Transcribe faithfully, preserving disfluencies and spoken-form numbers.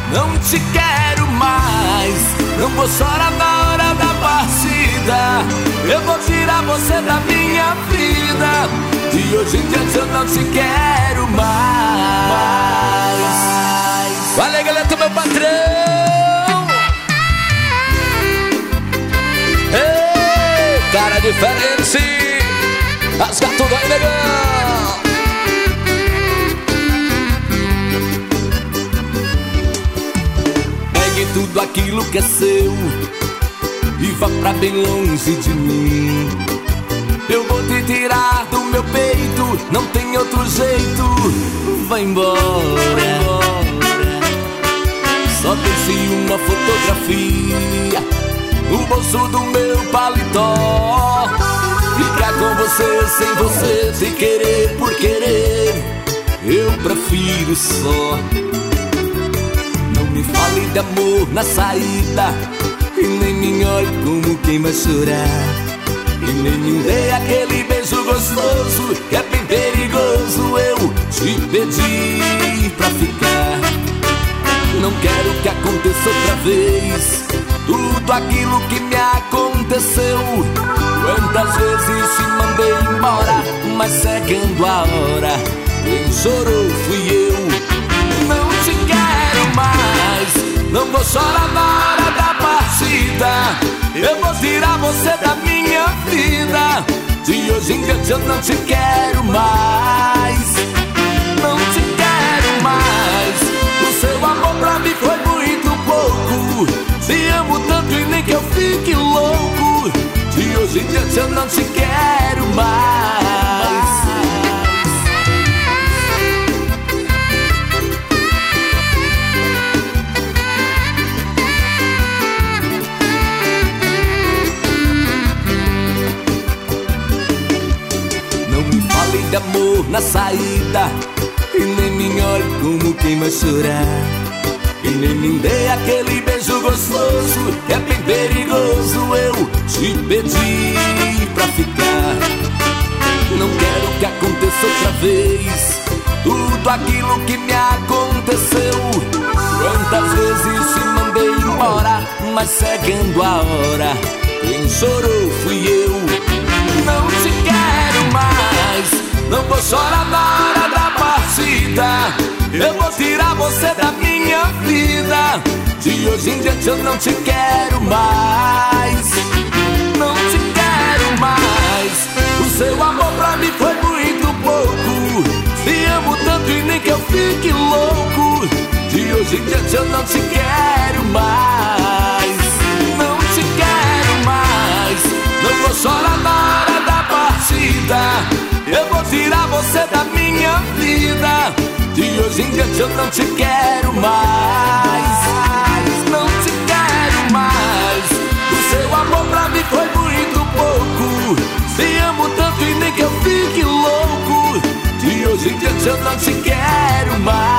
não te quero mais. Não vou chorar na hora da partida, eu vou tirar você da minha vida. De hoje em diante eu não te quero mais. Valeu, galera do meu patrão. Ei, cara diferente, rasga tudo aí, negão. Pegue tudo aquilo que é seu e vá pra bem longe de mim. Eu vou te tirar do meu peito, não tem outro jeito. Vai embora, só deixe uma fotografia no bolso do meu paletó. Ficar com você sem você, sem querer por querer, eu prefiro só. Não me fale de amor na saída, e nem me olhe como quem vai chorar. E nem me dê aquele beijo gostoso, que é bem perigoso. Eu te pedi pra ficar. Não quero que aconteça outra vez tudo aquilo que me aconteceu. Quantas vezes te mandei embora, mas seguindo a hora, quem chorou fui eu. Não te quero mais, não vou chorar na hora da partida. Eu vou tirar você da minha vida. De hoje em diante eu não te quero mais. Não te quero mais. O seu amor pra mim foi muito pouco. Te amo tanto e nem que eu fique louco. De hoje em diante eu não te quero mais. De amor na saída, e nem me olhe como quem vai chorar. E nem me dê aquele beijo gostoso, que é bem perigoso. Eu te pedi pra ficar. Não quero que aconteça outra vez tudo aquilo que me aconteceu. Quantas vezes te mandei embora, mas seguindo a hora, quem chorou fui eu. Não te quero mais, não vou chorar na hora da partida. Eu vou tirar você da minha vida. De hoje em diante eu não te quero mais. Não te quero mais. O seu amor pra mim foi muito pouco. Te amo tanto e nem que eu fique louco. De hoje em diante eu não te quero mais. Não te quero mais. Não vou chorar na hora da partida. Eu vou tirar você da minha vida. De hoje em diante eu não te quero mais. Não te quero mais. O seu amor pra mim foi muito pouco. Te amo tanto e nem que eu fique louco. De hoje em diante eu não te quero mais.